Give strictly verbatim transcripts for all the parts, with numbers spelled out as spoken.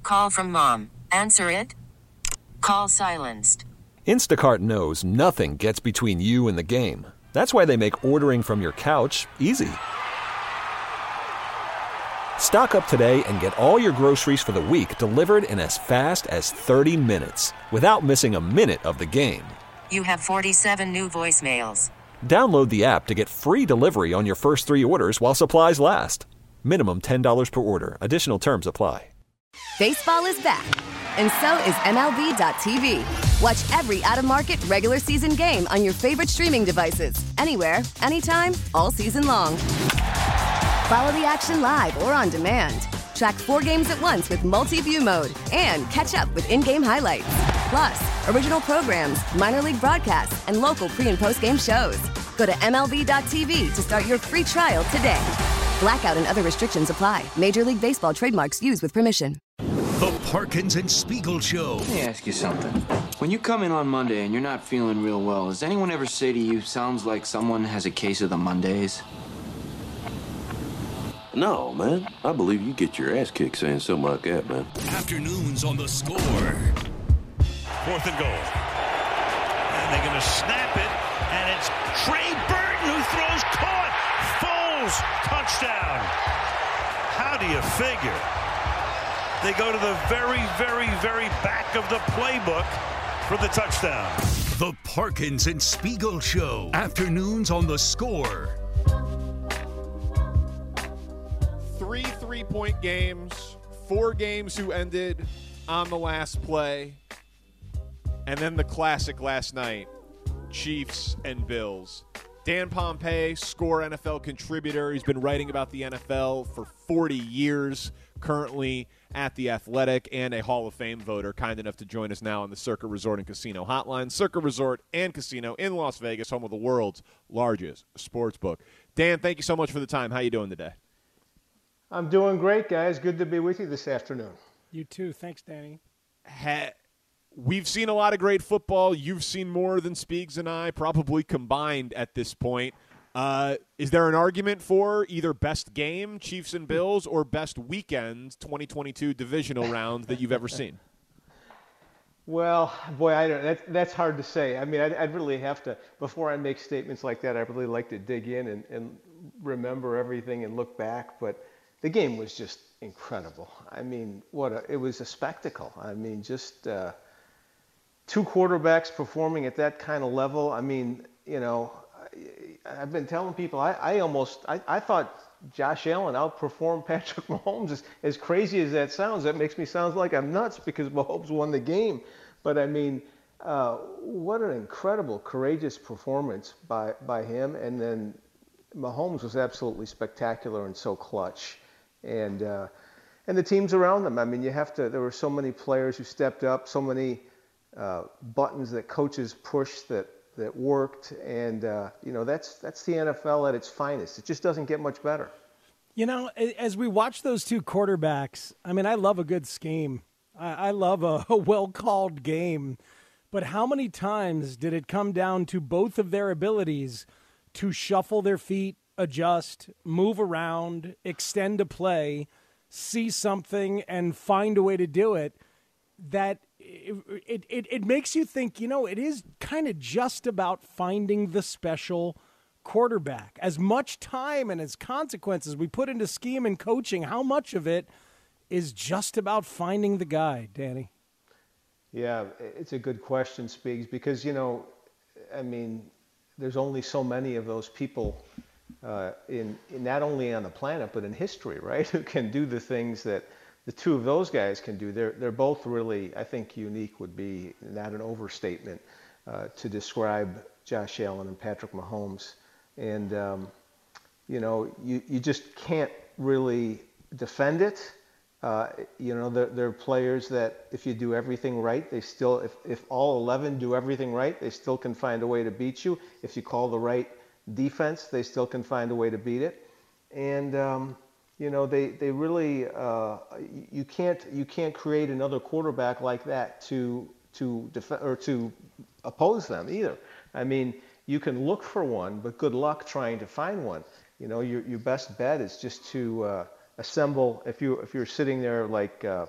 Call from mom. Answer it. Call silenced. Instacart knows nothing gets between you and the game. That's why they make ordering from your couch easy. Stock up today and get all your groceries for the week delivered in as fast as thirty minutes without missing a minute of the game. You have forty-seven new voicemails. Download the app to get free delivery on your first three orders while supplies last. Minimum ten dollars per order. Additional terms apply. Baseball is back, and so is M L B dot T V. Watch every out-of-market regular season game on your favorite streaming devices, anywhere, anytime, all season long. Follow the action live or on demand. Track four games at once with multi-view mode and catch up with in-game highlights. Plus, original programs, minor league broadcasts, and local pre- and post-game shows. Go to M L B dot T V to start your free trial today. Blackout and other restrictions apply. Major League Baseball trademarks used with permission. The Parkins and Spiegel Show. Let me ask you something. When you come in on Monday and you're not feeling real well, does anyone ever say to you, sounds like someone has a case of the Mondays? No, man. I believe you get your ass kicked saying something like that, man. Afternoons on the Score. Fourth and goal. And they're going to snap it, and it's Trey Burton who throws caught. Foles, touchdown. How do you figure? They go to the very, very, very back of the playbook for the touchdown. The Parkins and Spiegel Show. Afternoons on the Score. Three three-point games, four games who ended on the last play, and then the classic last night, Chiefs and Bills. Dan Pompei, Score N F L contributor. He's been writing about the N F L for forty years, currently at The Athletic, and a Hall of Fame voter, kind enough to join us now on the Circa Resort and Casino Hotline. Circa Resort and Casino in Las Vegas, home of the world's largest sports book. Dan, thank you so much for the time. How you doing today? I'm doing great, guys. Good to be with you this afternoon. You too. Thanks, Danny. Ha- We've seen a lot of great football. You've seen more than Speaks and I, probably combined at this point. Uh, is there an argument for either best game, Chiefs and Bills, or best weekend, twenty twenty-two divisional round that you've ever seen? Well, boy, I don't. That, that's hard to say. I mean, I'd, I'd really have to, before I make statements like that, I really like to dig in and, and remember everything and look back. But the game was just incredible. I mean, what a, it was a spectacle. I mean, just uh, two quarterbacks performing at that kind of level. I mean, you know, I, I've been telling people, I, I almost, I, I thought Josh Allen outperformed Patrick Mahomes. As, as crazy as that sounds, that makes me sound like I'm nuts because Mahomes won the game. But I mean, uh, what an incredible, courageous performance by, by him. And then Mahomes was absolutely spectacular and so clutch. And uh, and the teams around them. I mean, you have to. There were so many players who stepped up, so many uh, buttons that coaches pushed that that worked, and uh, you know that's that's the N F L at its finest. It just doesn't get much better. You know, as we watch those two quarterbacks, I mean, I love a good scheme. I, I love a, a well-called game. But how many times did it come down to both of their abilities to shuffle their feet, adjust, move around, extend a play, see something, and find a way to do it, that it, it, it makes you think, you know, it is kind of just about finding the special quarterback. As much time and as consequences we put into scheme and coaching, how much of it is just about finding the guy, Danny? Yeah, it's a good question, Speaks, because, you know, I mean, there's only so many of those people Uh, in, in not only on the planet but in history, right? Who can do the things that the two of those guys can do. They're they're both really, I think, unique would be not an overstatement uh, to describe Josh Allen and Patrick Mahomes. And um, you know, you you just can't really defend it. Uh, you know, they're, they're players that if you do everything right, they still, if if all eleven do everything right, they still can find a way to beat you. If you call the right defense, they still can find a way to beat it. And um, you know, they they really uh, you can't you can't create another quarterback like that to to def- or to oppose them either. I mean, you can look for one, but good luck trying to find one. You know, your your best bet is just to uh, assemble. If you if you're sitting there like uh,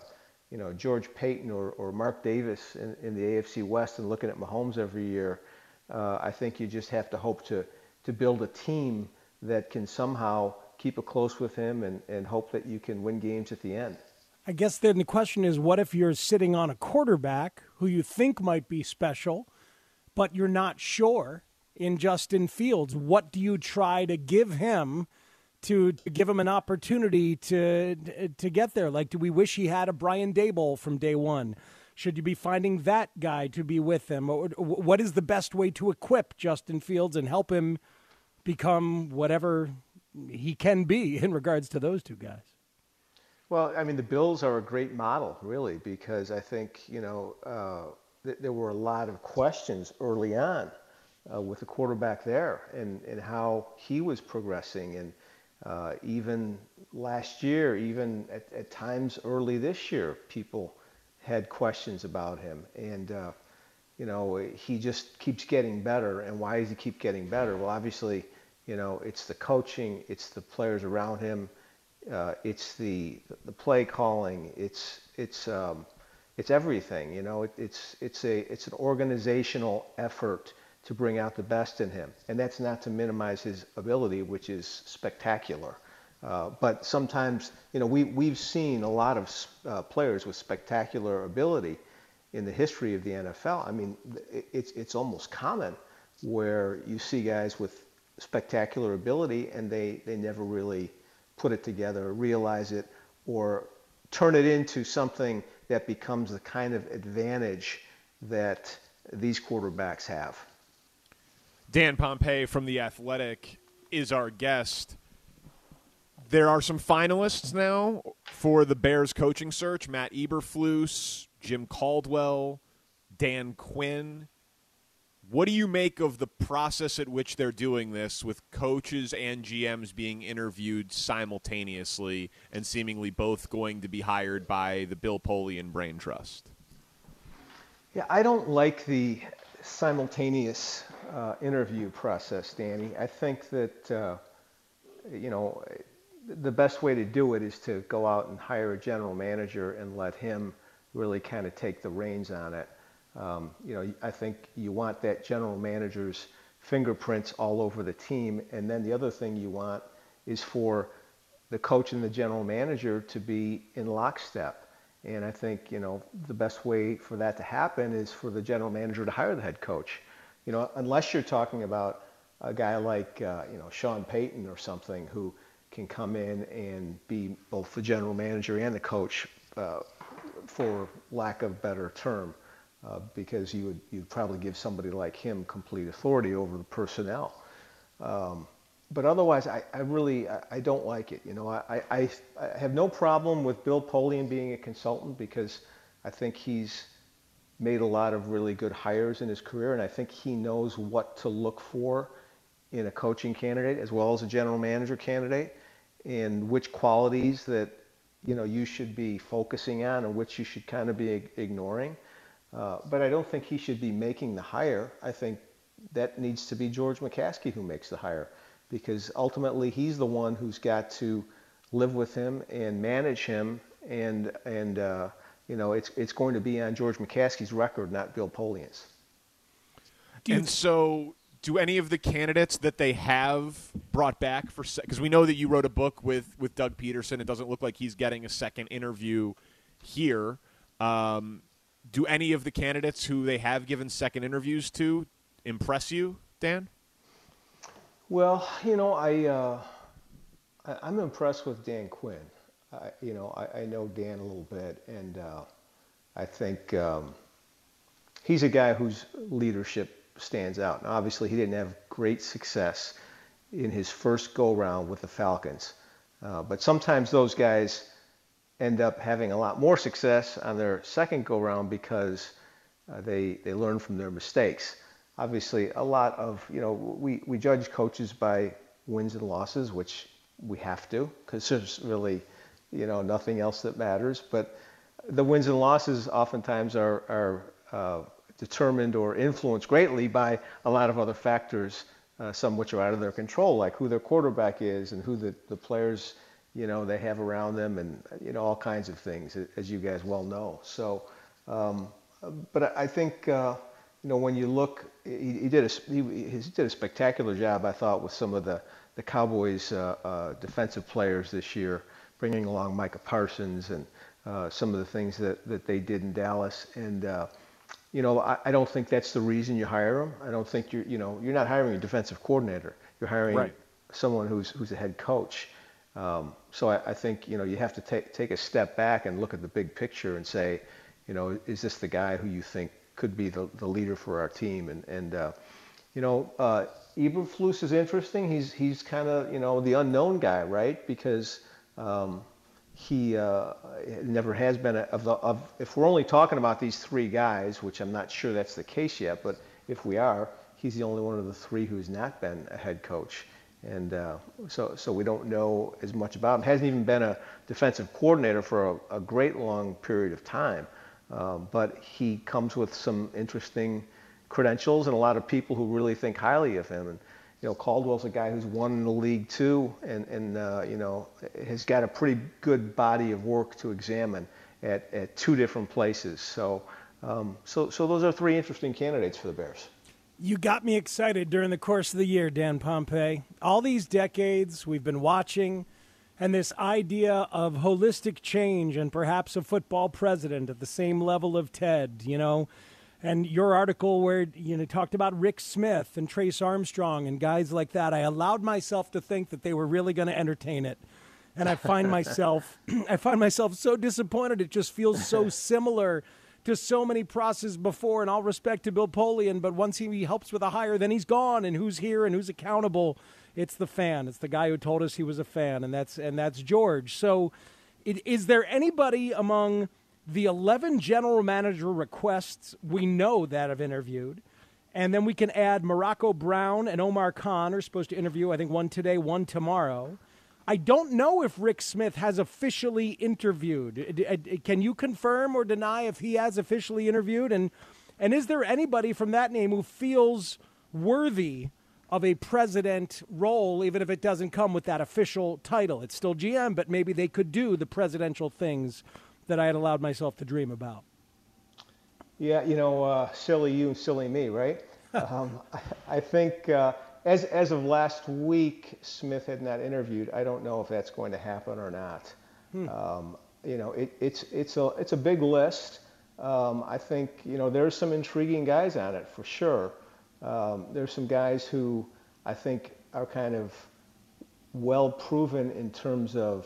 you know, George Payton or, or Mark Davis in, in the A F C West and looking at Mahomes every year, uh, I think you just have to hope to, to build a team that can somehow keep it close with him and, and hope that you can win games at the end. I guess then the question is, what if you're sitting on a quarterback who you think might be special, but you're not sure in Justin Fields? What do you try to give him to, to give him an opportunity to to get there? Like, do we wish he had a Brian Daboll from day one? Should you be finding that guy to be with him? What is the best way to equip Justin Fields and help him become whatever he can be in regards to those two guys? Well, I mean, the Bills are a great model, really, because I think, you know, uh, th- there were a lot of questions early on uh, with the quarterback there and, and how he was progressing. And uh, even last year, even at, at times early this year, people had questions about him. And, uh, you know, he just keeps getting better. And why does he keep getting better? Well, obviously, you know, it's the coaching, it's the players around him. Uh, it's the the play calling. It's it's um, it's everything. You know, it, it's it's a it's an organizational effort to bring out the best in him, and that's not to minimize his ability, which is spectacular. Uh, but sometimes, you know, we we've seen a lot of uh, players with spectacular ability in the history of the N F L. I mean, it, it's it's almost common where you see guys with spectacular ability and they they never really put it together, realize it, or turn it into something that becomes the kind of advantage that these quarterbacks have. Dan Pompei from The Athletic is our guest. There are some finalists now for the Bears coaching search: Matt Eberflus, Jim Caldwell, Dan Quinn. What do you make of the process at which they're doing this, with coaches and G Ms being interviewed simultaneously and seemingly both going to be hired by the Bill Polian Brain Trust? Yeah, I don't like the simultaneous uh, interview process, Danny. I think that, uh, you know, the best way to do it is to go out and hire a general manager and let him really kind of take the reins on it. Um, you know, I think you want that general manager's fingerprints all over the team. And then the other thing you want is for the coach and the general manager to be in lockstep. And I think, you know, the best way for that to happen is for the general manager to hire the head coach. You know, unless you're talking about a guy like, uh, you know, Sean Payton or something who can come in and be both the general manager and the coach, uh, for lack of a better term. Uh, because you would you'd probably give somebody like him complete authority over the personnel. Um, but otherwise, I, I really I, I don't like it. You know, I, I, I have no problem with Bill Polian being a consultant because I think he's made a lot of really good hires in his career, and I think he knows what to look for in a coaching candidate as well as a general manager candidate, and which qualities that, you know, you should be focusing on and which you should kind of be ignoring. Uh, but I don't think he should be making the hire. I think that needs to be George McCaskey who makes the hire, because ultimately he's the one who's got to live with him and manage him, and and uh, you know, it's it's going to be on George McCaskey's record, not Bill Polian's. And so, do any of the candidates that they have brought back for, because we know that you wrote a book with with Doug Peterson, it doesn't look like he's getting a second interview here. Um, Do any of the candidates who they have given second interviews to impress you, Dan? Well, you know, I, uh, I I'm impressed with Dan Quinn. I, you know, I, I know Dan a little bit, and uh, I think um, he's a guy whose leadership stands out. Now, obviously, he didn't have great success in his first go-round with the Falcons, uh, but sometimes those guys end up having a lot more success on their second go-round because uh, they they learn from their mistakes. Obviously, a lot of, you know, we, we judge coaches by wins and losses, which we have to, because there's really, you know, nothing else that matters. But the wins and losses oftentimes are, are uh, determined or influenced greatly by a lot of other factors, uh, some which are out of their control, like who their quarterback is and who the, the players you know, they have around them, and you know, all kinds of things, as you guys well know. So, um, but I think uh, you know, when you look, he, he did a he, he did a spectacular job, I thought, with some of the the Cowboys' uh, uh, defensive players this year, bringing along Micah Parsons and uh, some of the things that, that they did in Dallas. And uh, you know, I, I don't think that's the reason you hire him. I don't think you're you know you're not hiring a defensive coordinator. You're hiring right. someone who's who's a head coach. Um, so I, I think you know you have to take take a step back and look at the big picture and say, you know, is this the guy who you think could be the, the leader for our team? And and uh, you know, uh, Eberflus is interesting. He's he's kind of you know the unknown guy, right? Because um, he uh, never has been a, of the of. If we're only talking about these three guys, which I'm not sure that's the case yet, but if we are, he's the only one of the three who's not been a head coach. And uh, so, so we don't know as much about him. Hasn't even been a defensive coordinator for a, a great long period of time. Um, but he comes with some interesting credentials and a lot of people who really think highly of him. And you know, Caldwell's a guy who's won in the league too, and and uh, you know, has got a pretty good body of work to examine at, at two different places. So, um, so, so those are three interesting candidates for the Bears. You got me excited during the course of the year, Dan Pompei. All these decades we've been watching, and this idea of holistic change and perhaps a football president at the same level of Ted, you know, and your article where you know talked about Rick Smith and Trace Armstrong and guys like that. I allowed myself to think that they were really going to entertain it, and I find myself, I find myself so disappointed. It just feels so similar to so many processes before, and all respect to Bill Polian, but once he helps with a hire, then he's gone, and who's here and who's accountable? It's the fan. It's the guy who told us he was a fan, and that's and that's George. So it, is there anybody among the eleven general manager requests we know that have interviewed, and then we can add Morocco Brown and Omar Khan are supposed to interview, I think one today, one tomorrow. I don't know if Rick Smith has officially interviewed. Can you confirm or deny if he has officially interviewed? And and is there anybody from that name who feels worthy of a president role, even if it doesn't come with that official title? It's still G M, but maybe they could do the presidential things that I had allowed myself to dream about. Yeah, you know, uh, silly you and silly me, right? um, I, I think... Uh, As as of last week, Smith had not interviewed. I don't know if that's going to happen or not. Hmm. Um, you know, it, it's it's a it's a big list. Um, I think you know there's some intriguing guys on it for sure. Um, there's some guys who I think are kind of well proven in terms of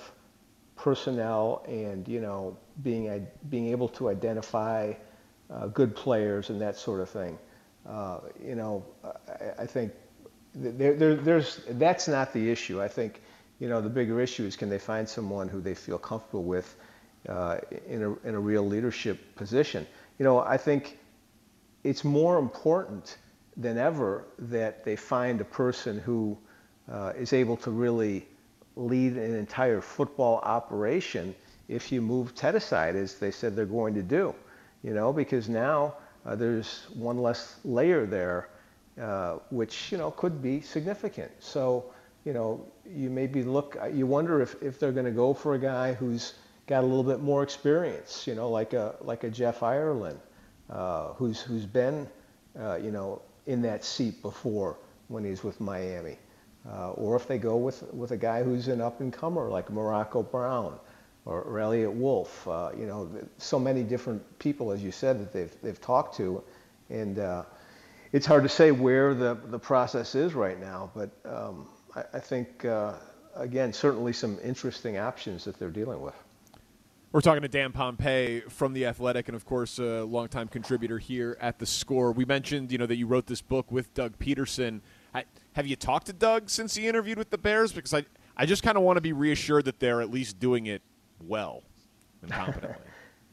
personnel and you know being being able to identify uh, good players and that sort of thing. Uh, you know, I, I think. There, there, there's that's not the issue. I think, you know, the bigger issue is can they find someone who they feel comfortable with uh, in a in a real leadership position. You know, I think it's more important than ever that they find a person who uh, is able to really lead an entire football operation if you move Ted aside, as they said they're going to do. You know, because now uh, there's one less layer there. Uh, which you know could be significant. So you know you maybe look, you wonder if, if they're going to go for a guy who's got a little bit more experience, you know, like a like a Jeff Ireland, uh, who's who's been uh, you know in that seat before when he's with Miami, uh, or if they go with with a guy who's an up and comer like Morocco Brown or, or Elliott Wolf. Uh, you know, so many different people, as you said, that they've they've talked to, and. Uh, It's hard to say where the, the process is right now, but um, I, I think, uh, again, certainly some interesting options that they're dealing with. We're talking to Dan Pompei from The Athletic and, of course, a longtime contributor here at The Score. We mentioned, you know, that you wrote this book with Doug Peterson. I, have you talked to Doug since he interviewed with the Bears? Because I, I just kind of want to be reassured that they're at least doing it well and competently.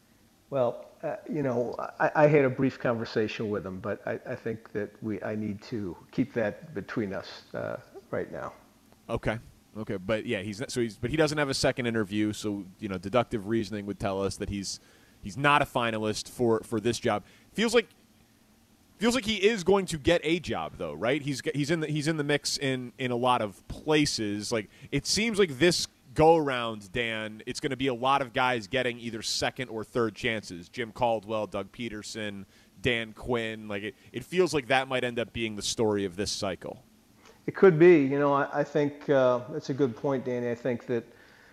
Well, uh, you know, I, I had a brief conversation with him, but I, I think that we I need to keep that between us uh, right now. Okay, okay, but yeah, he's so he's but he doesn't have a second interview, so you know, deductive reasoning would tell us that he's he's not a finalist for, for this job. Feels like feels like he is going to get a job though, right? He's he's in the he's in the mix in in a lot of places. Like it seems like this go-around, Dan, it's going to be a lot of guys getting either second or third chances. Jim Caldwell, Doug Peterson, Dan Quinn. Like it, it feels like that might end up being the story of this cycle. It could be. You know, I, I think uh, that's a good point, Danny. I think that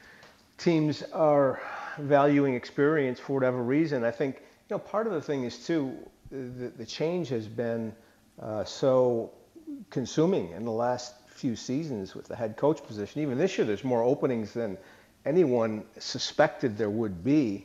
teams are valuing experience for whatever reason. I think, you know, part of the thing is, too, the, the change has been uh, so consuming in the last few seasons with the head coach position. Even this year, there's more openings than anyone suspected there would be.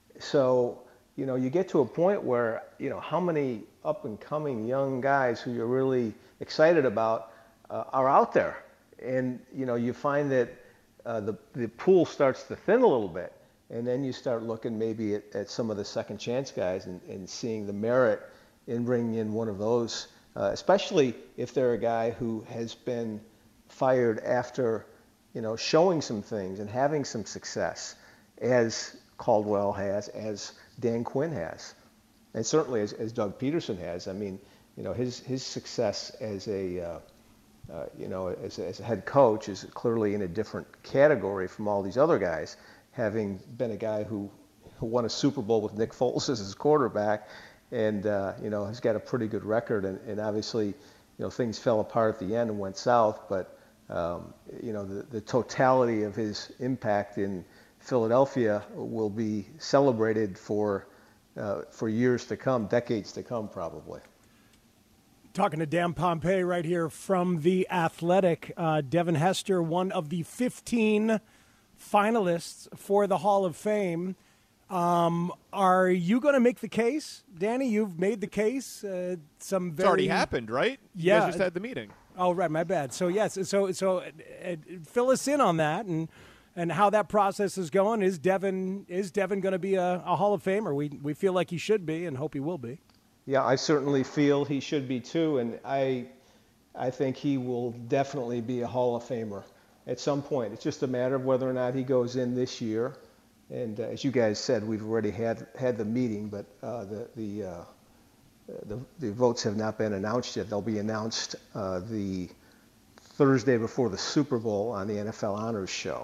So, you know, you get to a point where, you know, how many up-and-coming young guys who you're really excited about uh, are out there. And, you know, you find that uh, the, the pool starts to thin a little bit. And then you start looking maybe at, at some of the second chance guys and, and seeing the merit in bringing in one of those, uh, especially if they're a guy who has been fired after, you know, showing some things and having some success, as Caldwell has, as Dan Quinn has, and certainly as, as Doug Peterson has. I mean, you know, his his success as a uh, uh, you know as a, as a head coach is clearly in a different category from all these other guys, having been a guy who, who won a Super Bowl with Nick Foles as his quarterback, and uh, you know, has got a pretty good record. And, and obviously, you know, things fell apart at the end and went south. But um, you know, the, the totality of his impact in Philadelphia will be celebrated for uh, for years to come, decades to come, probably. Talking to Dan Pompei right here from The Athletic. Uh, Devin Hester, one of the fifteen finalists for the Hall of Fame. Um, are you going to make the case, Danny? You've made the case. Uh, some very... It's already happened, right? You yeah. guys just had the meeting. Oh, right. My bad. So, yes. So, so uh, uh, fill us in on that and and how that process is going. Is Devin is Devin going to be a, a Hall of Famer? We we feel like he should be and hope he will be. Yeah, I certainly feel he should be too, and I I think he will definitely be a Hall of Famer at some point. It's just a matter of whether or not he goes in this year. And uh, as you guys said, we've already had had the meeting, but uh, the the, uh, the the votes have not been announced yet. They'll be announced uh, the Thursday before the Super Bowl on the N F L Honors Show.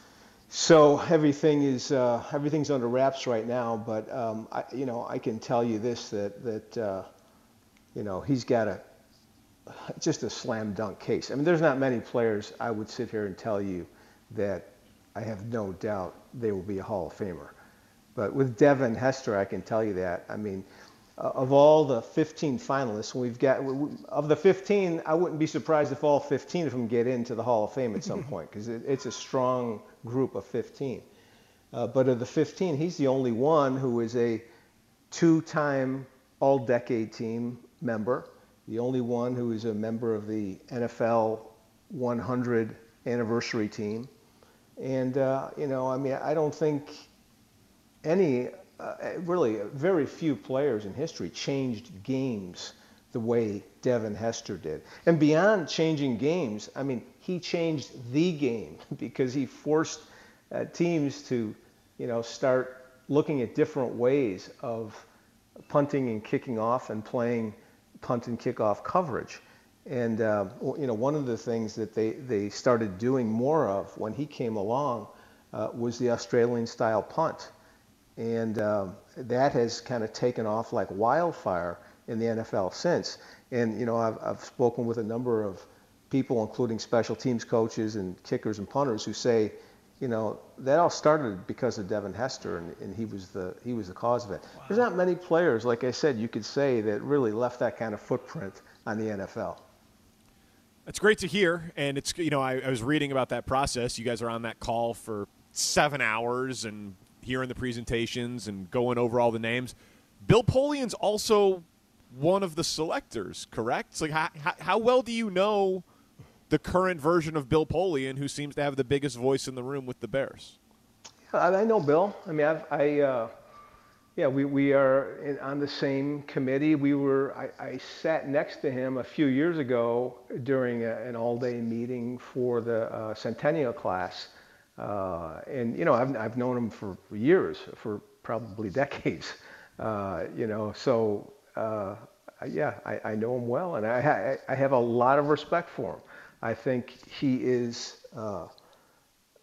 So everything is uh, everything's under wraps right now. But um, I, you know, I can tell you this, that that uh, you know, he's got a just a slam dunk case. I mean, there's not many players I would sit here and tell you that I have no doubt they will be a Hall of Famer. But with Devin Hester, I can tell you that. I mean, uh, of all the fifteen finalists, we've got, of the fifteen, I wouldn't be surprised if all fifteen of them get into the Hall of Fame at some point, because it, it's a strong group of fifteen. Uh, but of the fifteen, he's the only one who is a two-time All-Decade Team member, the only one who is a member of the N F L one hundred anniversary team. And, uh, you know, I mean, I don't think any, uh, really very few players in history changed games the way Devin Hester did. And beyond changing games, I mean, he changed the game because he forced uh, teams to, you know, start looking at different ways of punting and kicking off and playing punt and kickoff coverage. And, uh, you know, one of the things that they, they started doing more of when he came along uh, was the Australian-style punt. And um, that has kind of taken off like wildfire in the N F L since. And, you know, I've, I've spoken with a number of people, including special teams coaches and kickers and punters, who say, you know, that all started because of Devin Hester, and, and he was the he was the cause of it. Wow. There's not many players, like I said, you could say that really left that kind of footprint on the N F L. That's great to hear, and it's, you know, I, I was reading about that process. You guys are on that call for seven hours and hearing the presentations and going over all the names. Bill Polian's also one of the selectors, correct? It's like, how, how, how well do you know the current version of Bill Polian, who seems to have the biggest voice in the room with the Bears? I know Bill. I mean, I've, I, uh, yeah, we, we are in, on the same committee. We were, I, I sat next to him a few years ago during a, an all-day meeting for the uh, Centennial class. Uh, and, you know, I've, I've known him for years, for probably decades, uh, you know, so, uh, yeah, I, I know him well, and I, I, I have a lot of respect for him. I think he is, uh,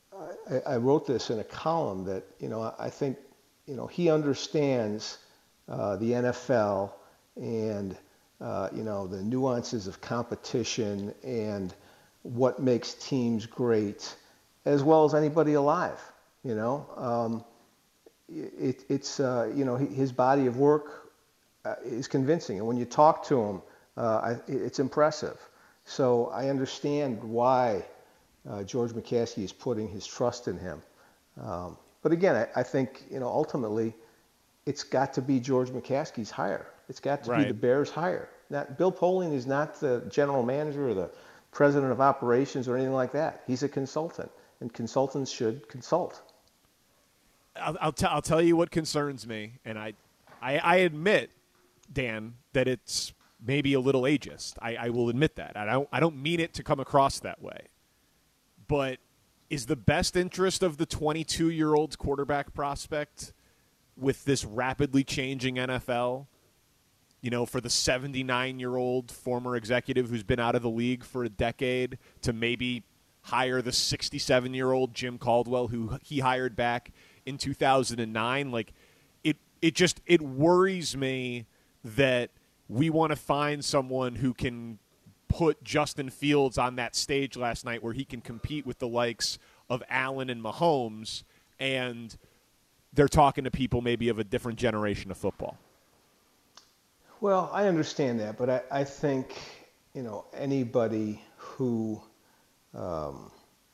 I, I wrote this in a column that, you know, I think, you know, he understands uh, the N F L and, uh, you know, the nuances of competition and what makes teams great, as well as anybody alive, you know. Um, it, it's, uh, you know, his body of work uh, is convincing. And when you talk to him, uh, I, it's impressive. So I understand why uh, George McCaskey is putting his trust in him. Um, but again, I, I think, you know, ultimately it's got to be George McCaskey's hire. It's got to Right. be the Bears' hire. Not, Bill Polian is not the general manager or the president of operations or anything like that. He's a consultant, and consultants should consult. I'll, I'll, t- I'll tell you what concerns me, and I, I, I admit, Dan, that it's maybe a little ageist. I, I will admit that. I don't, I don't mean it to come across that way. But is the best interest of the twenty-two-year-old quarterback prospect with this rapidly changing N F L, you know, for the seventy-nine-year-old former executive who's been out of the league for a decade to maybe hire the sixty-seven-year-old Jim Caldwell who he hired back in two thousand nine? Like, it, it just it worries me that we want to find someone who can put Justin Fields on that stage last night where he can compete with the likes of Allen and Mahomes, and they're talking to people maybe of a different generation of football. Well, I understand that, but I, I think, you know, anybody who um,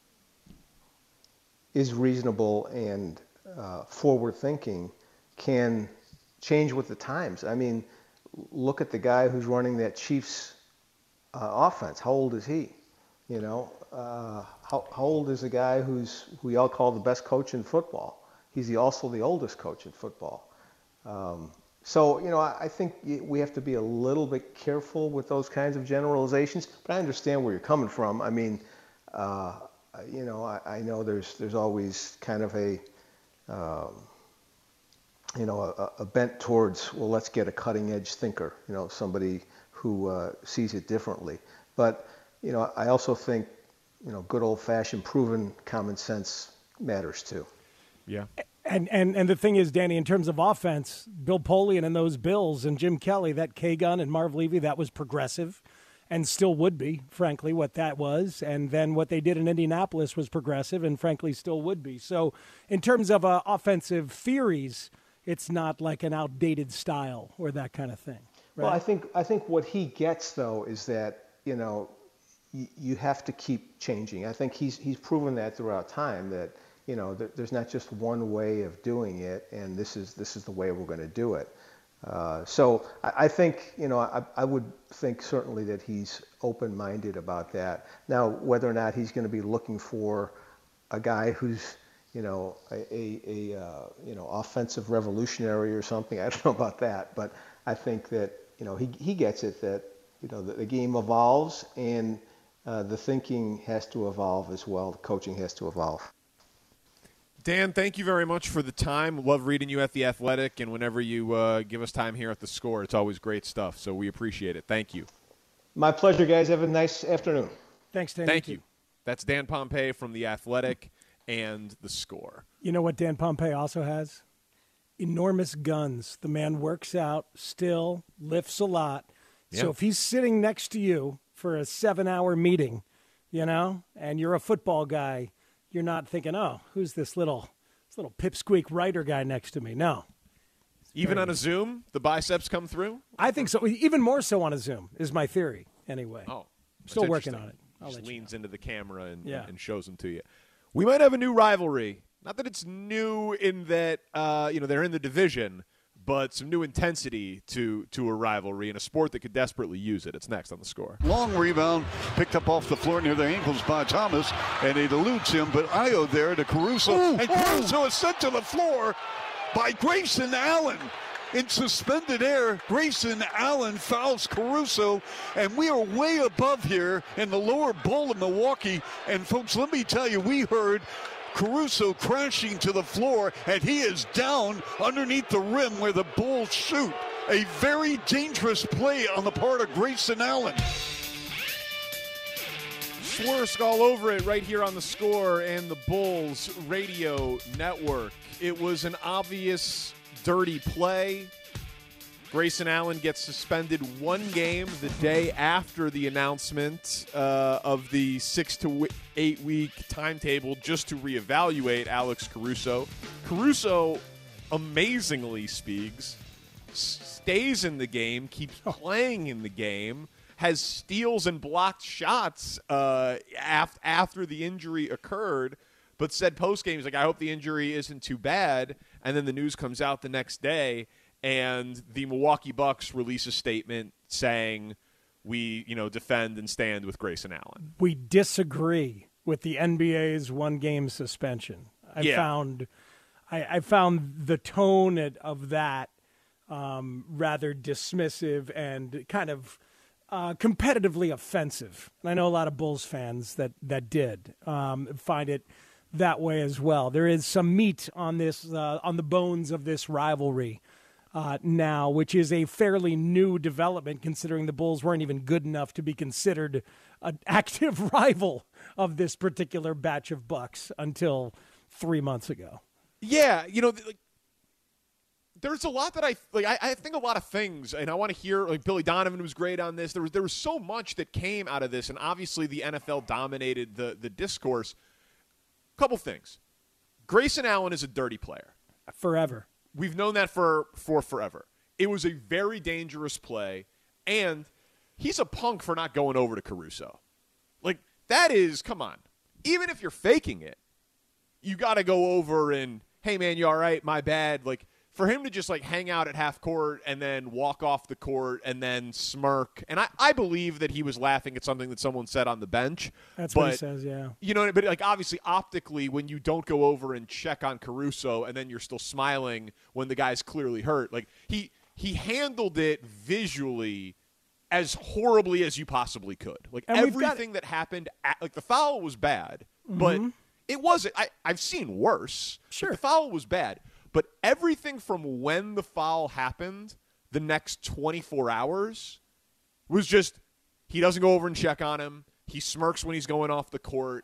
is reasonable and uh, forward-thinking can change with the times. I mean, look at the guy who's running that Chiefs uh, offense. How old is he? You know, uh, how, how old is the guy who's who we all call the best coach in football? He's the, also the oldest coach in football. Um, so, you know, I, I think we have to be a little bit careful with those kinds of generalizations. But I understand where you're coming from. I mean, uh, you know, I, I know there's there's always kind of a um, you know, a, a bent towards, well, let's get a cutting-edge thinker, you know, somebody who uh, sees it differently. But, you know, I also think, you know, good old-fashioned proven common sense matters too. Yeah. And, and and the thing is, Danny, in terms of offense, Bill Polian and those Bills and Jim Kelly, that K-Gun and Marv Levy, that was progressive and still would be, frankly, what that was. And then what they did in Indianapolis was progressive and, frankly, still would be. So in terms of uh, offensive theories, it's not like an outdated style or that kind of thing. Right? Well, I think I think what he gets, though, is that, you know, y- you have to keep changing. I think he's he's proven that throughout time that, you know, th- there's not just one way of doing it, and this is this is the way we're going to do it. Uh, so I, I think, you know, I, I would think certainly that he's open-minded about that. Now, whether or not he's going to be looking for a guy who's, you know, a, a, a uh, you know, offensive revolutionary or something, I don't know about that, but I think that, you know, he he gets it that, you know, the, the game evolves and uh, the thinking has to evolve as well. The coaching has to evolve. Dan, thank you very much for the time. Love reading you at The Athletic, and whenever you uh, give us time here at The Score, it's always great stuff, so we appreciate it. Thank you. My pleasure, guys. Have a nice afternoon. Thanks, Dan. Thank you. That's Dan Pompei from The Athletic and The Score. You know what Dan Pompei also has? Enormous guns. The man works out, still lifts a lot. Yeah. So if he's sitting next to you for a seven-hour meeting, you know, and you're a football guy, you're not thinking, oh, who's this little this little pipsqueak writer guy next to me? No. Even on a Zoom, the biceps come through? I think so. Even more so on a Zoom is my theory, anyway. Oh, still working on it. I'll Just let you leans know. into the camera and, Yeah. and shows them to you. We might have a new rivalry. Not that it's new in that uh, you know they're in the division, but some new intensity to to a rivalry in a sport that could desperately use it. It's next on The Score. Long rebound picked up off the floor near the ankles by Thomas, and it eludes him, but Io there to Caruso, Ooh, and Caruso is sent to the floor by Grayson Allen. In suspended air, Grayson Allen fouls Caruso, and we are way above here in the lower bowl of Milwaukee. And folks, let me tell you, we heard Caruso crashing to the floor, and he is down underneath the rim where the Bulls shoot. A very dangerous play on the part of Grayson Allen. Swersk all over it right here on The Score and the Bulls Radio Network. It was an obvious dirty play. Grayson Allen gets suspended one game the day after the announcement uh, of the six to eight week timetable just to reevaluate Alex Caruso. Caruso, amazingly, Speaks, stays in the game, keeps playing in the game, has steals and blocked shots uh, af- after the injury occurred, but said post-game, he's like, I hope the injury isn't too bad. And then the news comes out the next day, and the Milwaukee Bucks release a statement saying we, you know, defend and stand with Grayson Allen. We disagree with the N B A's one-game suspension. I yeah. found I, I found the tone of that um, rather dismissive and kind of uh, competitively offensive. And I know a lot of Bulls fans that, that did um, find it that way as well. There is some meat on this uh, on the bones of this rivalry Uh, now, which is a fairly new development considering the Bulls weren't even good enough to be considered an active rival of this particular batch of Bucks until three months ago. Yeah, you know, like, there's a lot that I like. I, I think a lot of things, and I want to hear. Like Billy Donovan was great on this. There was there was so much that came out of this, and obviously the N F L dominated the the discourse. Couple things: Grayson Allen is a dirty player forever. We've known that for, for forever. It was a very dangerous play, and he's a punk for not going over to Caruso. Like, that is, come on. Even if you're faking it, you got to go over and, hey, man, you all right? My bad. Like, for him to just, like, hang out at half court and then walk off the court and then smirk. And I, I believe that he was laughing at something that someone said on the bench. That's but, what he says, yeah. You know, but, like, obviously, optically, when you don't go over and check on Caruso and then you're still smiling when the guy's clearly hurt, like, he he handled it visually as horribly as you possibly could. Like, and everything that happened, at, like, the foul was bad, mm-hmm. but it wasn't. I, I've seen worse. Sure. Like, the foul was bad. But everything from when the foul happened, the next twenty-four hours, was just he doesn't go over and check on him. He smirks when he's going off the court.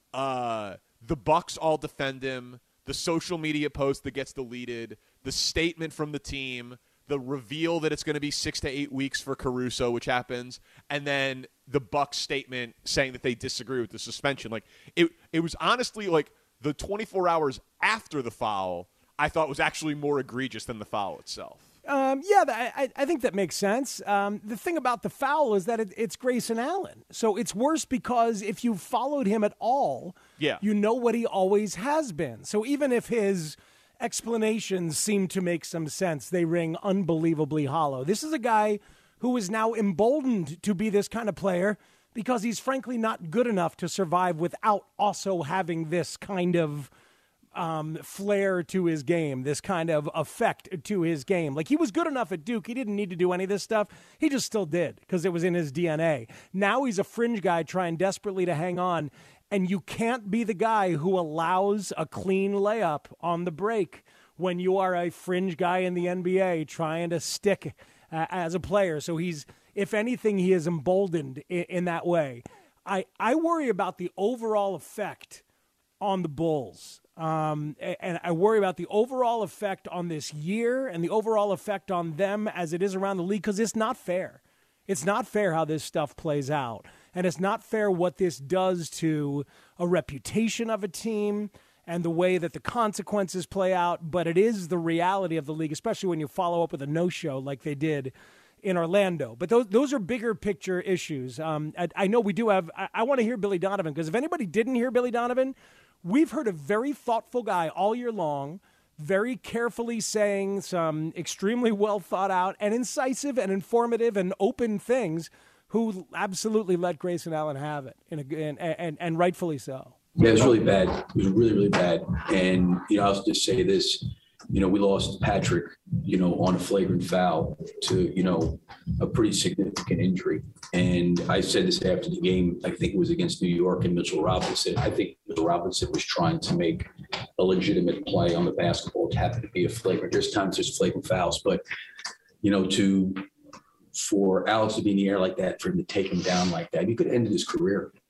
Uh, the Bucks all defend him. The social media post that gets deleted. The statement from the team. The reveal that it's going to be six to eight weeks for Caruso, which happens. And then the Bucks statement saying that they disagree with the suspension. Like it, it was honestly like the twenty-four hours after the foul I thought was actually more egregious than the foul itself. Um, yeah, I, I think that makes sense. Um, the thing about the foul is that it, it's Grayson Allen. So it's worse because if you followed him at all, yeah. you know what he always has been. So even if his explanations seem to make some sense, they ring unbelievably hollow. This is a guy who is now emboldened to be this kind of player because he's frankly not good enough to survive without also having this kind of Um, flair to his game, this kind of effect to his game. Like, he was good enough at Duke. He didn't need to do any of this stuff. He just still did because it was in his D N A. Now he's a fringe guy trying desperately to hang on, and you can't be the guy who allows a clean layup on the break when you are a fringe guy in the N B A trying to stick uh, as a player. So he's, if anything, he is emboldened in, in that way. I, I worry about the overall effect on the Bulls. Um, and I worry about the overall effect on this year and the overall effect on them as it is around the league because it's not fair. It's not fair how this stuff plays out. And it's not fair what this does to a reputation of a team and the way that the consequences play out. But it is the reality of the league, especially when you follow up with a no-show like they did in Orlando. But those those are bigger picture issues. Um, I, I know we do have – I, I want to hear Billy Donovan because if anybody didn't hear Billy Donovan – we've heard a very thoughtful guy all year long, very carefully saying some extremely well thought out and incisive and informative and open things who absolutely let Grayson Allen have it, in a, and, and, and rightfully so. Yeah, it was really bad. It was really, really bad. And, you know, I'll just say this. You know, we lost Patrick, you know, on a flagrant foul to, you know, a pretty significant injury. And I said this after the game, I think it was against New York and Mitchell Robinson. I think Mitchell Robinson was trying to make a legitimate play on the basketball. It happened to be a flagrant. There's times there's flagrant fouls, but, you know, to, for Alex to be in the air like that, for him to take him down like that, he could have ended his career.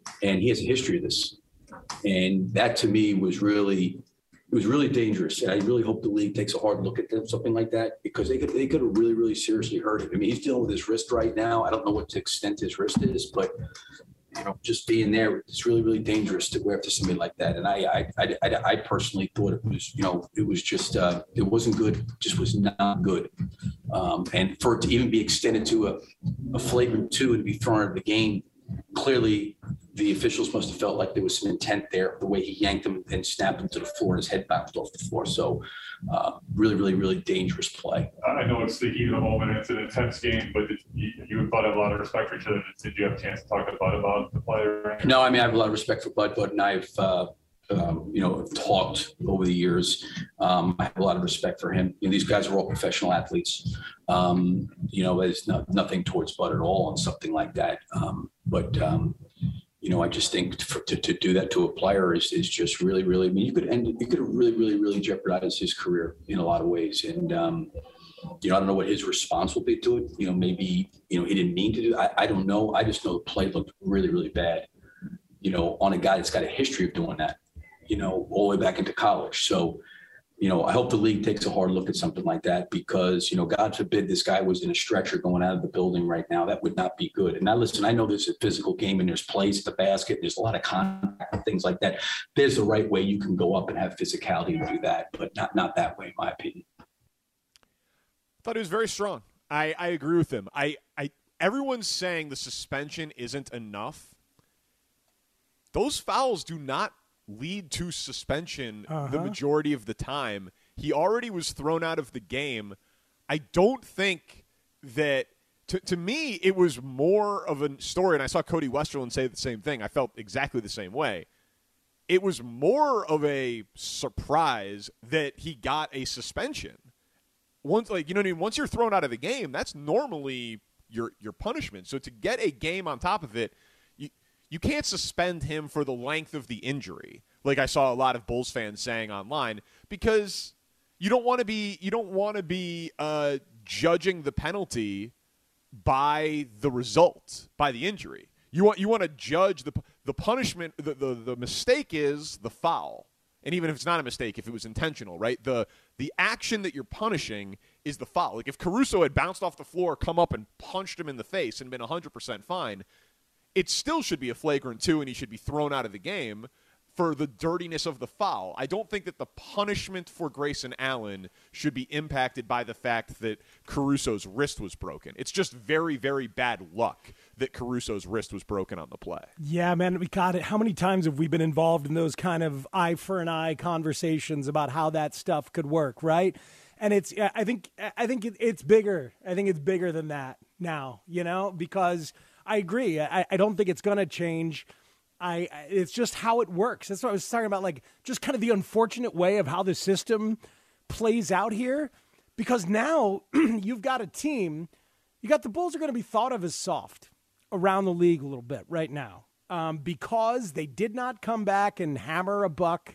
and he has a history of this. And that to me was really, it was really dangerous. And I really hope the league takes a hard look at them, something like that, because they could, they could have really, really seriously hurt him. I mean, he's dealing with his wrist right now. I don't know what the extent his wrist is, but you know, just being there, it's really, really dangerous to go after somebody like that. And I, I, I, I personally thought it was, you know, it was just, uh, it wasn't good. It just was not good. Um, and for it to even be extended to a, a flagrant two and to be thrown out of the game, clearly the officials must have felt like there was some intent there, the way he yanked him and snapped him to the floor and his head bounced off the floor. So uh, really, really, really dangerous play. I know it's the heat of the moment. It's an intense game, but did you, you thought have a lot of respect for each other. Did you have a chance to talk to Bud about the player? No, I mean, I have a lot of respect for Bud. Bud and I have, uh, um, you know, talked over the years. Um, I have a lot of respect for him. You know, these guys are all professional athletes. Um, you know, there's no, nothing towards Bud at all on something like that. Um, but, um, you know, I just think to, to, to do that to a player is, is just really, really, I mean, you could end, you could really, really, really jeopardize his career in a lot of ways. And, um, you know, I don't know what his response will be to it. You know, maybe, you know, he didn't mean to do it. I, I don't know. I just know the play looked really, really bad, you know, on a guy that's got a history of doing that, you know, all the way back into college. So, you know, I hope the league takes a hard look at something like that because, you know, God forbid this guy was in a stretcher going out of the building right now. That would not be good. And now, listen, I know there's a physical game and there's plays at the basket. There's a lot of contact and things like that. There's the right way you can go up and have physicality and do that, but not not that way, in my opinion. I thought he was very strong. I, I agree with him. I, I everyone's saying the suspension isn't enough. Those fouls do not lead to suspension uh-huh. the majority of the time. He already was thrown out of the game. I don't think that to, to me it was more of a story, and I saw Cody Westerland say the same thing. I felt exactly the same way. It was more of a surprise that he got a suspension. Once, like, you know what I mean? Once you're thrown out of the game, that's normally your your punishment. So to get a game on top of it, you you can't suspend him for the length of the injury, like I saw a lot of Bulls fans saying online, because you don't want to be you don't want to be uh, judging the penalty by the result, by the injury. You want you want to judge the the punishment. The, the the mistake is the foul. And even if it's not a mistake, if it was intentional, right? The the action that you're punishing is the foul. Like if Caruso had bounced off the floor, come up and punched him in the face and been one hundred percent fine, it still should be a flagrant two and he should be thrown out of the game for the dirtiness of the foul. I don't think that the punishment for Grayson Allen should be impacted by the fact that Caruso's wrist was broken. It's just very, very bad luck that Caruso's wrist was broken on the play. Yeah, man, we got it. How many times have we been involved in those kind of eye for an eye conversations about how that stuff could work, right? And it's, I think, I think it's bigger. I think it's bigger than that now, you know, because I agree. I, I don't think it's going to change. I, it's just how it works. That's what I was talking about, like just kind of the unfortunate way of how the system plays out here. Because now you've got a team, you got the Bulls are going to be thought of as soft around the league a little bit right now um, because they did not come back and hammer a buck,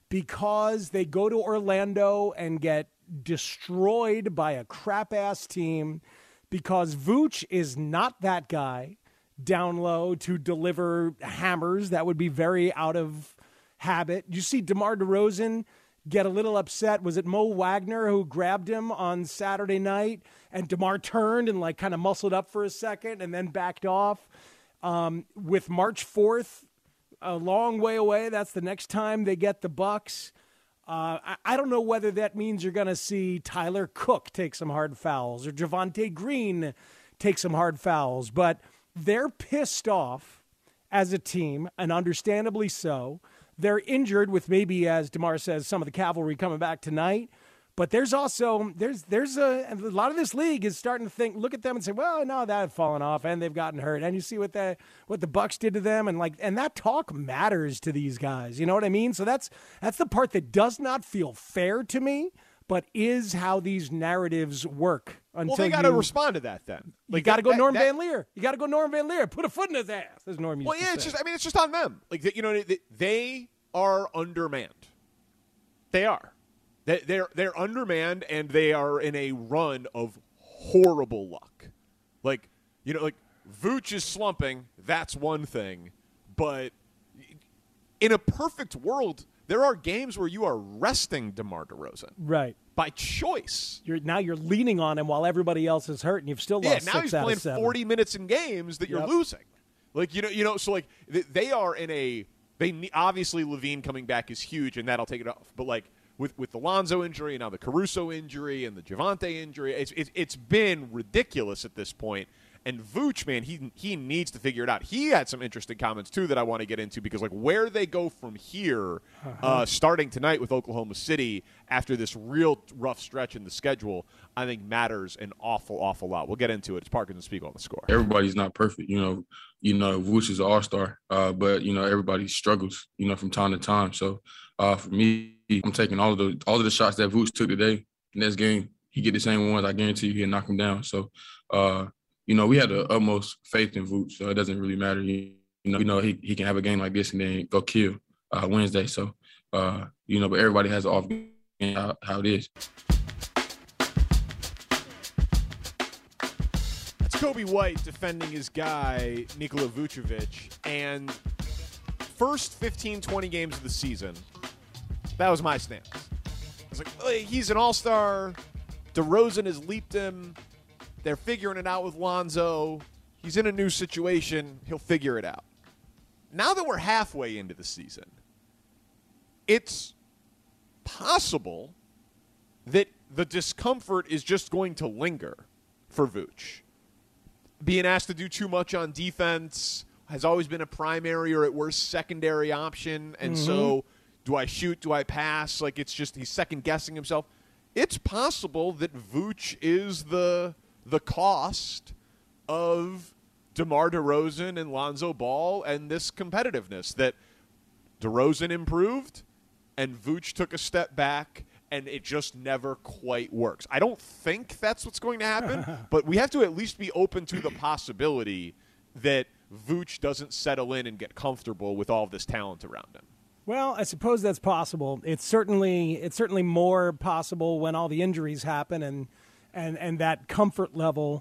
because they go to Orlando and get destroyed by a crap-ass team, because Vooch is not that guy down low to deliver hammers. That would be very out of habit. You see DeMar DeRozan get a little upset. Was it Mo Wagner who grabbed him on Saturday night? And DeMar turned and like kind of muscled up for a second and then backed off. Um, with March fourth a long way away, that's the next time they get the Bucks. Uh, I, I don't know whether that means you're going to see Tyler Cook take some hard fouls or Javonte Green take some hard fouls, but they're pissed off as a team, and understandably so. They're injured with maybe, as DeMar says, some of the cavalry coming back tonight. But there's also there's there's a, a lot of this league is starting to think, look at them and say, well, no, that had fallen off and they've gotten hurt. And you see what the what the Bucks did to them, and like and that talk matters to these guys. You know what I mean? So that's that's the part that does not feel fair to me, but is how these narratives work. Until well, they got to you, respond to that then. Like, you got to go that, Norm that, Van Leer. You got to go Norm Van Leer. Put a foot in his ass, as Norm used well, to yeah, say. it's just I mean, it's just on them. Like you know, they are undermanned. They are. They're they're undermanned, and they are in a run of horrible luck. Like, you know, like Vooch is slumping, that's one thing, But in a perfect world, there are games where you are resting DeMar DeRozan. Right. By choice. You're now you're leaning on him while everybody else is hurt, and you've still yeah, lost now six he's out playing of seven. forty minutes in games that you're Yep. losing. Like, you know, you know, so like they are in a they ne- obviously LaVine coming back is huge, and that'll take it off. But like with with the Lonzo injury and now the Caruso injury and the Javante injury, it's it's, it's been ridiculous at this point. And Vooch, man, he he needs to figure it out. He had some interesting comments, too, that I want to get into because, like, where they go from here, uh-huh. uh, starting tonight with Oklahoma City after this real rough stretch in the schedule, I think matters an awful, awful lot. We'll get into it. It's Parkins and Spiegel on The Score. Everybody's not perfect. You know, you know, Vooch is an all-star, uh, but, you know, everybody struggles, you know, from time to time. So, uh, for me, I'm taking all of the all of the shots that Vooch took today. Next game, he get the same ones. I guarantee you he'll knock him down. So, uh, you know, we had the utmost faith in Vooch, so it doesn't really matter. You know, you know he, he can have a game like this and then go kill uh, Wednesday. So, uh, you know, but everybody has an off game, how, how it is. That's Kobe White defending his guy, Nikola Vucevic. And first fifteen, twenty games of the season, that was my stance. I was like, oh, he's an all-star. DeRozan has leaped him. They're figuring it out with Lonzo. He's in a new situation. He'll figure it out. Now that we're halfway into the season, it's possible that the discomfort is just going to linger for Vooch. Being asked to do too much on defense has always been a primary or at worst secondary option. And mm-hmm. so do I shoot? Do I pass? Like it's just he's second-guessing himself. It's possible that Vooch is the – the cost of DeMar DeRozan and Lonzo Ball and this competitiveness that DeRozan improved and Vooch took a step back and it just never quite works. I don't think that's what's going to happen, but we have to at least be open to the possibility that Vooch doesn't settle in and get comfortable with all of this talent around him. Well, I suppose that's possible. It's certainly it's certainly more possible when all the injuries happen and And and that comfort level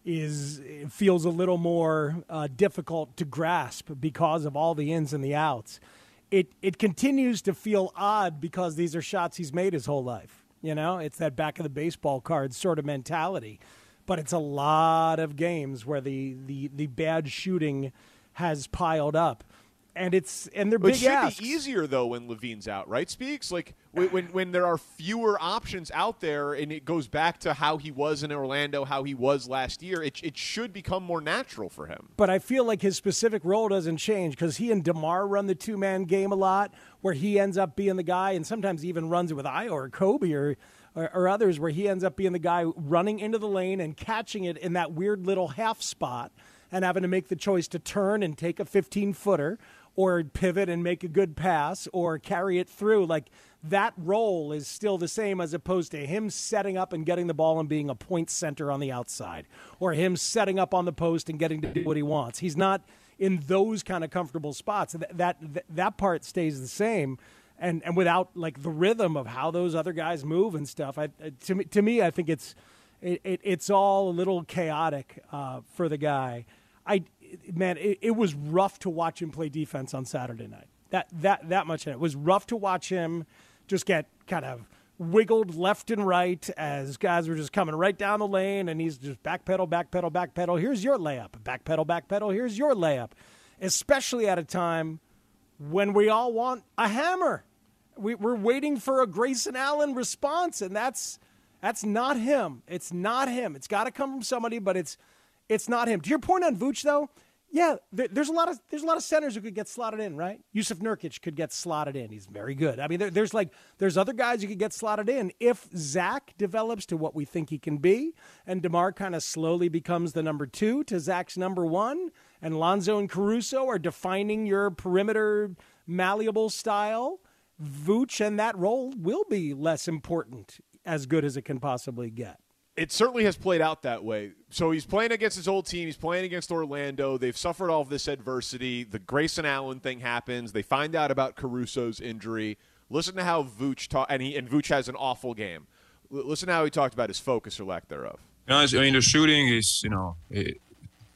is feels a little more uh, difficult to grasp because of all the ins and the outs. It it continues to feel odd because these are shots he's made his whole life. You know, it's that back of the baseball card sort of mentality. But it's a lot of games where the the, the bad shooting has piled up. And it's and they're big asks. It should asks. be easier though when LaVine's out, right? Speaks like when, when when there are fewer options out there, and it goes back to how he was in Orlando, how he was last year. It it should become more natural for him. But I feel like his specific role doesn't change because he and DeMar run the two man game a lot, where he ends up being the guy, and sometimes he even runs it with Ayo or Kobe or, or or others, where he ends up being the guy running into the lane and catching it in that weird little half spot, and having to make the choice to turn and take a fifteen footer. Or pivot and make a good pass or carry it through. Like that role is still the same as opposed to him setting up and getting the ball and being a point center on the outside or him setting up on the post and getting to do what he wants. He's not in those kind of comfortable spots. That that, that part stays the same. And and without like the rhythm of how those other guys move and stuff, I, to me, to me, I think it's it, it, it's all a little chaotic uh, for the guy. I man, it, it was rough to watch him play defense on Saturday night. That that that much. It was rough to watch him just get kind of wiggled left and right as guys were just coming right down the lane, and he's just backpedal, backpedal, backpedal. Here's your layup. Backpedal, backpedal. Here's your layup. Especially at a time when we all want a hammer. We, we're waiting for a Grayson Allen response, and that's that's not him. It's not him. It's got to come from somebody, but it's it's not him. To your point on Vooch, though, yeah, there, there's a lot of there's a lot of centers who could get slotted in, right? Yusuf Nurkic could get slotted in. He's very good. I mean, there, there's like there's other guys who could get slotted in if Zach develops to what we think he can be, and DeMar kind of slowly becomes the number two to Zach's number one, and Lonzo and Caruso are defining your perimeter malleable style. Vooch and that role will be less important, as good as it can possibly get. It certainly has played out that way. So he's playing against his old team. He's playing against Orlando. They've suffered all of this adversity. The Grayson Allen thing happens. They find out about Caruso's injury. Listen to how Vooch talk, and he and Vooch has an awful game. L- listen to how he talked about his focus or lack thereof. You know, I mean, the shooting is, you know, it,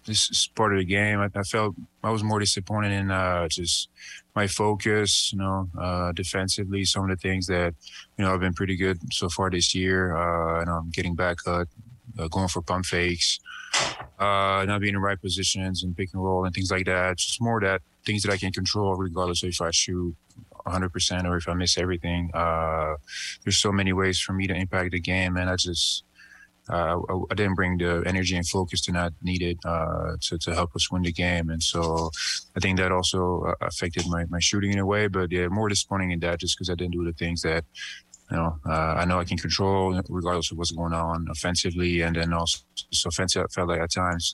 this is part of the game. I, I felt I was more disappointed in uh, just my focus, you know, uh, defensively. Some of the things that, you know, I've been pretty good so far this year. Uh, and I'm getting back, uh, uh, going for pump fakes, uh, not being in the right positions and pick and roll and things like that. Just more that things that I can control, regardless of if I shoot one hundred percent or if I miss everything. Uh, there's so many ways for me to impact the game, and I just. Uh, I, I didn't bring the energy and focus to not needed uh, to, to help us win the game. And so I think that also uh, affected my, my shooting in a way. But yeah, more disappointing in that just because I didn't do the things that, you know, uh, I know I can control regardless of what's going on offensively. And then also so offensive, I felt like at times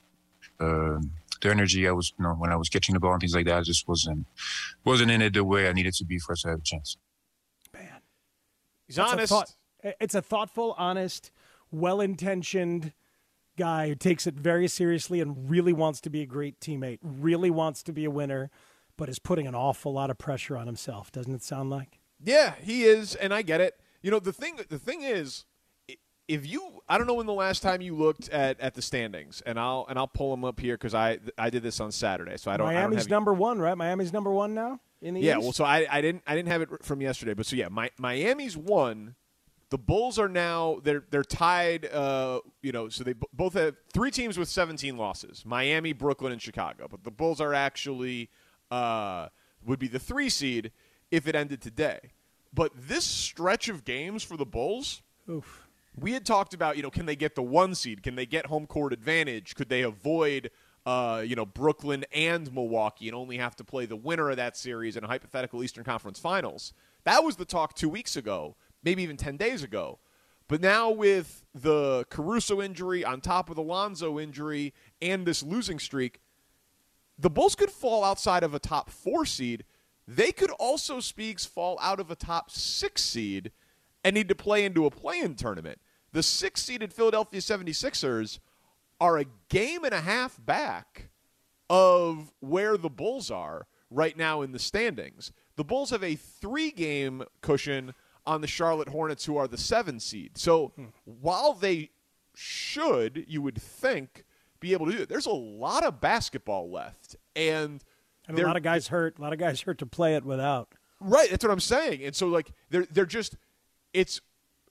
uh, the energy I was, you know, when I was catching the ball and things like that, just wasn't, wasn't in it the way I needed to be for us to have a chance. Man. He's That's honest. A thought, it's a thoughtful, honest, well-intentioned guy who takes it very seriously and really wants to be a great teammate, really wants to be a winner, but is putting an awful lot of pressure on himself. Doesn't it sound like? Yeah, he is, and I get it. You know, the thing the thing is, if you, I don't know when the last time you looked at, at the standings, and I'll and I'll pull them up here because I I did this on Saturday, so I don't. Miami's I don't have number one, right? Miami's number one now in the yeah. East? Well, so I I didn't I didn't have it from yesterday, but so yeah, my, Miami's one. The Bulls are now they're they're tied. Uh, you know, so they b- both have three teams with seventeen losses: Miami, Brooklyn, and Chicago. But the Bulls are actually uh, would be the three seed if it ended today. But this stretch of games for the Bulls, Oof. we had talked about. You know, can they get the one seed? Can they get home court advantage? Could they avoid? Uh, you know, Brooklyn and Milwaukee and only have to play the winner of that series in a hypothetical Eastern Conference Finals? That was the talk two weeks ago. Maybe even ten days ago. But now with the Caruso injury on top of the Lonzo injury and this losing streak, the Bulls could fall outside of a top four seed. They could also, Speaks, fall out of a top six seed and need to play into a play-in tournament. The six-seeded Philadelphia seventy-sixers are a game and a half back of where the Bulls are right now in the standings. The Bulls have a three-game cushion on the Charlotte Hornets, who are the seven seed. So hmm. while they should, you would think, be able to do it, there's a lot of basketball left. And, and a lot of guys hurt. A lot of guys hurt to play it without. Right, that's what I'm saying. And so, like, they're, they're just – it's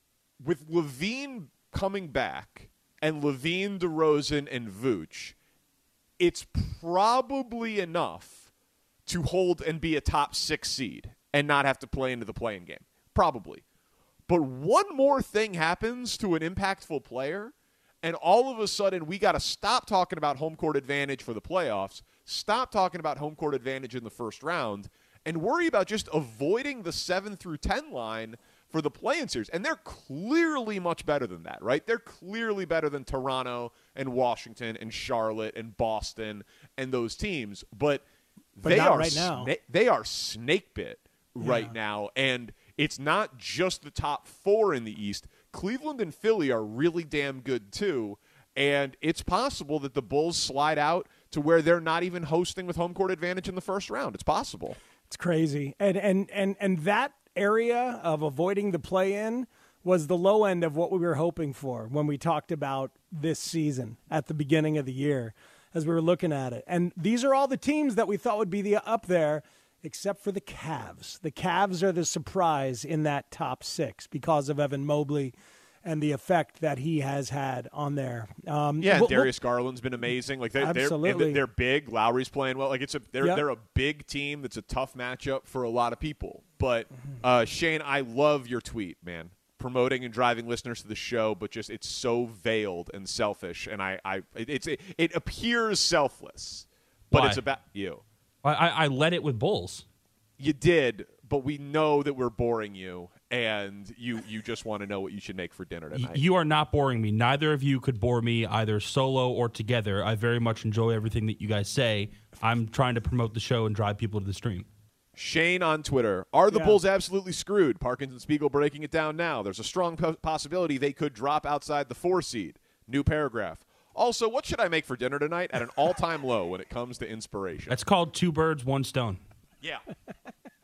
– with LaVine coming back and LaVine, DeRozan, and Vooch, it's probably enough to hold and be a top six seed and not have to play into the play-in game. Probably. But one more thing happens to an impactful player, and all of a sudden we got to stop talking about home court advantage for the playoffs, stop talking about home court advantage in the first round, and worry about just avoiding the seven through ten line for the play-in series. And they're clearly much better than that, right? They're clearly better than Toronto and Washington and Charlotte and Boston and those teams. But, but they, not are right now. Sna- they are snake bit right yeah. now. And it's not just the top four in the East. Cleveland and Philly are really damn good, too. And it's possible that the Bulls slide out to where they're not even hosting with home court advantage in the first round. It's possible. It's crazy. And and and, and that area of avoiding the play-in was the low end of what we were hoping for when we talked about this season at the beginning of the year as we were looking at it. And these are all the teams that we thought would be the up there, except for the Cavs. The Cavs are the surprise in that top six because of Evan Mobley and the effect that he has had on there. Um, yeah, we'll, Darius we'll, Garland's been amazing. Like they, absolutely. they're they're big. Lowry's playing well. Like it's a they're yep. they're a big team. That's a tough matchup for a lot of people. But uh, Shane, I love your tweet, man. Promoting and driving listeners to the show, but just it's so veiled and selfish, and I, I it, it's it, it appears selfless, but Why? It's about you. I, I led it with Bulls. You did, but we know that we're boring you, and you, you just want to know what you should make for dinner tonight. You are not boring me. Neither of you could bore me either solo or together. I very much enjoy everything that you guys say. I'm trying to promote the show and drive people to the stream. Shane on Twitter, are the yeah. Bulls absolutely screwed? Parkins and Spiegel breaking it down now. There's a strong po- possibility they could drop outside the four seed. New paragraph. Also, what should I make for dinner tonight at an all-time low when it comes to inspiration? That's called two birds, one stone. Yeah.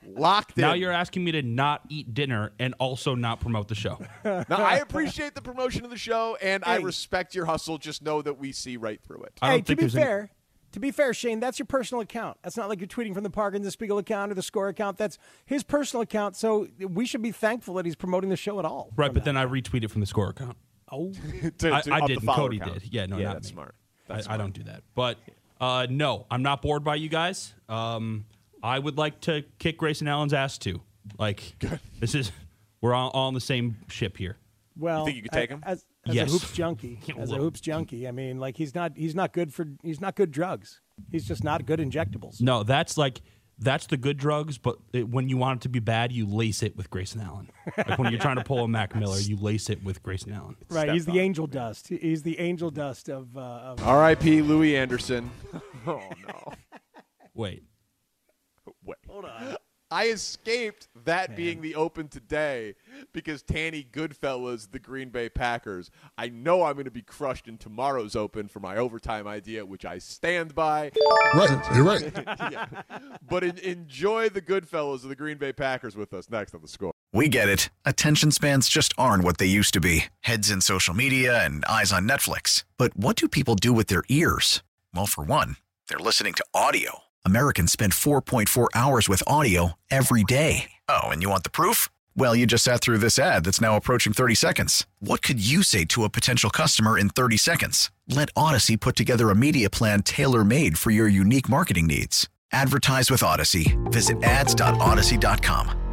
Locked in. Now you're asking me to not eat dinner and also not promote the show. Now, I appreciate the promotion of the show, and I Hey. respect your hustle. Just know that we see right through it. I Hey, don't to think be there's any- fair, to be fair, Shane, that's your personal account. That's not like you're tweeting from the Park and the Spiegel account or the Score account. That's his personal account. So we should be thankful that he's promoting the show at all. Right, but then I retweeted from the Score account. Oh, To- I, to I up did. the And follower Cody count. did. Yeah, no, Yeah, not that's me. smart. I, That's I smart. don't do that. But uh, no, I'm not bored by you guys. Um, I would like to kick Grayson Allen's ass too. Like, this is we're all, all on the same ship here. Well, think you could take him? as, as Yes. a hoops junkie, Yeah, as a well- hoops junkie. I mean, like he's not he's not good for he's not good drugs. He's just not good injectables. No, that's like that's the good drugs. But it, when you want it to be bad, you lace it with Grayson Allen. Like when you're trying to pull a Mac Miller, you lace it with Grayson Allen. Right, he's Step the up. angel dust. He- He's the angel dust of. Uh, of R I P Louis Anderson. Oh, no. Wait, Wait. Hold on. I escaped that being the open today because Tanny Goodfellas, the Green Bay Packers. I know I'm going to be crushed in tomorrow's open for my overtime idea, which I stand by. Right, you're right. Yeah. But en- enjoy the Goodfellas of the Green Bay Packers with us next on The Score. We get it. Attention spans just aren't what they used to be. Heads in social media and eyes on Netflix. But what do people do with their ears? Well, for one, they're listening to audio. Americans spend four point four hours with audio every day. Oh, and you want the proof? Well, you just sat through this ad that's now approaching thirty seconds. What could you say to a potential customer in thirty seconds? Let Odyssey put together a media plan tailor-made for your unique marketing needs. Advertise with Odyssey. Visit ads dot odyssey dot com.